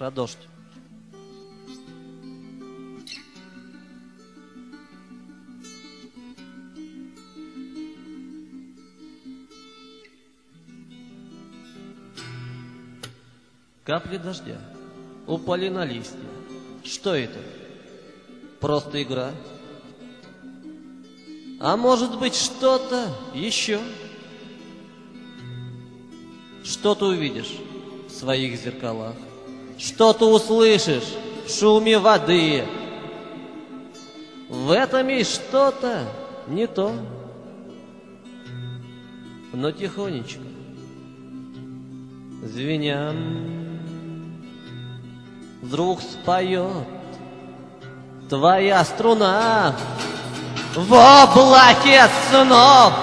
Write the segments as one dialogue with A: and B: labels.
A: Про дождь. Капли дождя упали на листья. Что это? Просто игра? А может быть, что-то еще? Что ты увидишь в своих зеркалах? Что ты услышишь в шуме воды? В этом есть что-то не то. Но тихонечко, звеня, вдруг споет твоя струна в облаке снов,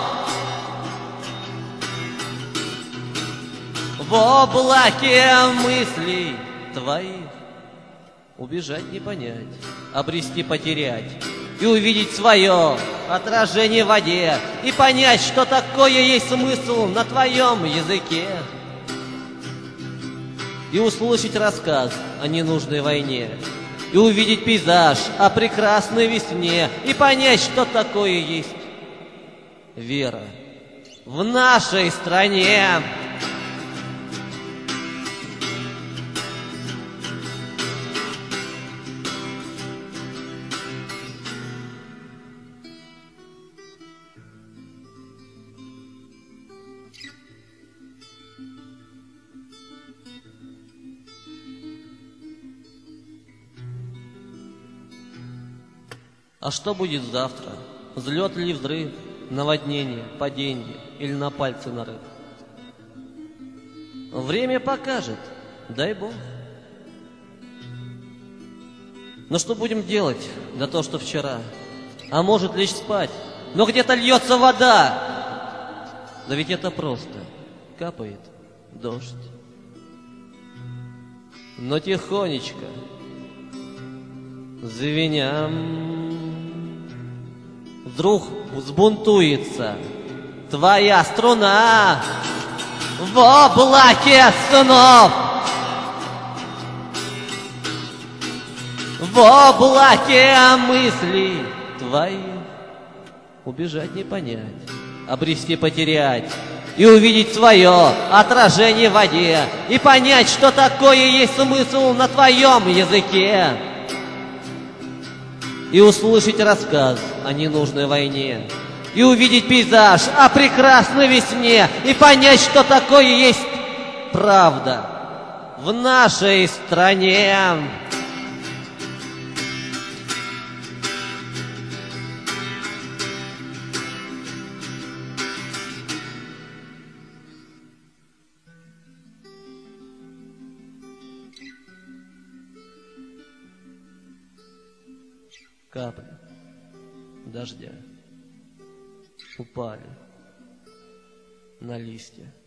A: в облаке мыслей твоих. Убежать не понять, обрести потерять и увидеть свое отражение в воде, и понять, что такое есть смысл на твоем языке, и услышать рассказ о ненужной войне, и увидеть пейзаж о прекрасной весне, и понять, что такое есть вера в нашей стране. А что будет завтра? Взлет или взрыв, наводнение, падение или на пальцы нарыв? Время покажет, дай Бог. Но что будем делать за то, что вчера? А может лечь спать, но где-то льется вода. Да ведь это просто, капает дождь. Но тихонечко, звеня, вдруг взбунтуется твоя струна в облаке снов, в облаке мыслей твоих. Убежать не понять, обрести потерять и увидеть свое отражение в воде, и понять, что такое есть смысл на твоем языке, и услышать рассказ о ненужной войне, и увидеть пейзаж о прекрасной весне, и понять, что такое есть правда в нашей стране. Капли дождя упали на листья.